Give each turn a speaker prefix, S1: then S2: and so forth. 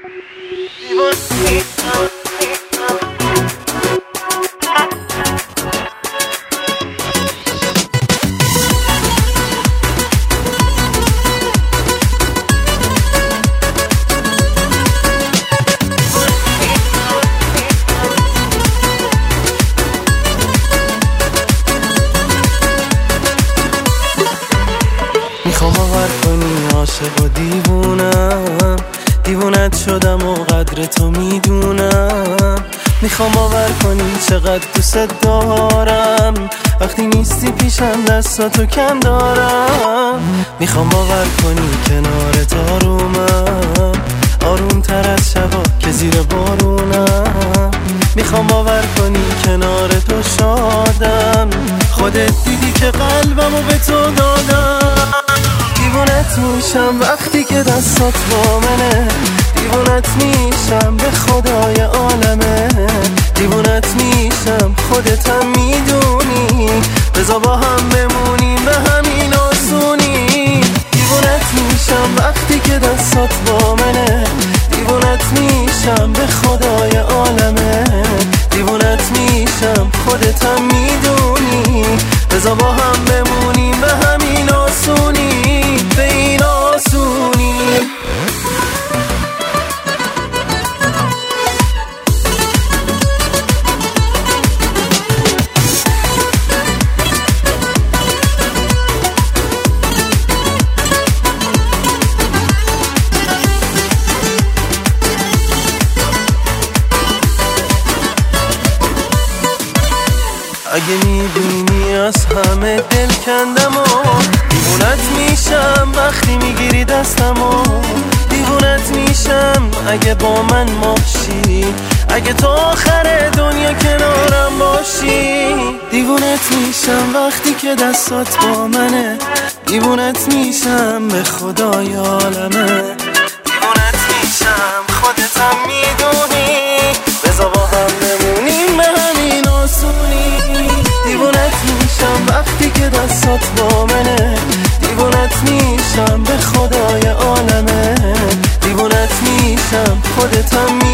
S1: میخوام باور کنی عاشق و دیوونم، دیوونت شدم و قدر تو میدونم. میخوام باور کنی چقدر دوست دارم، وقتی نیستی پیشم دستاتو کم دارم. میخوام باور کنی کنارت آرومم، آروم تر از شبا که زیر بارونم. میخوام باور کنی کنار تو شادم، خودت دیدی که قلبمو به تو دادم. دیوونت میشم وقتی که دستات با منه، دیوونت میشم به خدای عالمه. دیوونت میشم خودتم میدونی، بذار با هم بمونیم به همین آسونی. دیوونت میشم وقتی که دستات با منه، دیوونت میشم به خدای عالمه. دیوونت میشم خودتم میدونی، بذار با هم بمونیم به همین آسونی، به این آسونی. اگه میبینی از همه دل کندم و دیوونت میشم وقتی میگیری دستمو. دیوونت میشم اگه با من باشی، اگه تا آخر دنیا کنارم باشی. دیوونت میشم وقتی که دستات با منه، دیوونت میشم به خدای عالمه. دیوونت میشم خودتم میدونی، بذار با هم بمونیم به همین آسونی. دیوونت میشم وقتی که دستات با منه، دیوونت میشم به خدای عالمه. دیوونت میشم خودتم